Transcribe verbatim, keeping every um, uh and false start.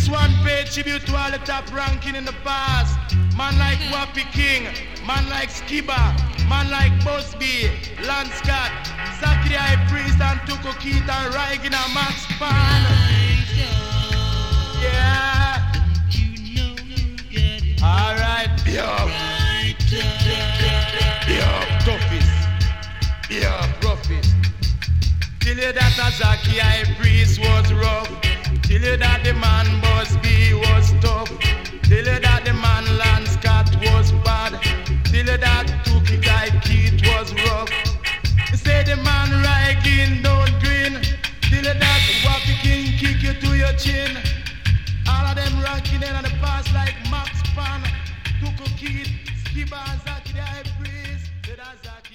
This one pay tribute to all the top ranking in the past. Man like Wappy King, man like Skiba, man like Busby, Lance Scott, Zaki the High Priest and Tuko Keith and Raigan and Max Pan. Yeah. Alright. Yo. Yo, toughest. Yo, roughest. Till you that a Zaki High Priest was rough. Till you that the man Busby was tough. Till you that the man Lance Scott was bad. Till you that Tuki guy Keith was rough. You say the man Raigan don't grin. Till you that Wappy King kick you to your chin. All of them ranking in on the past like Max Pan, Tuko Keith, Skiba and Zaki the High Priest.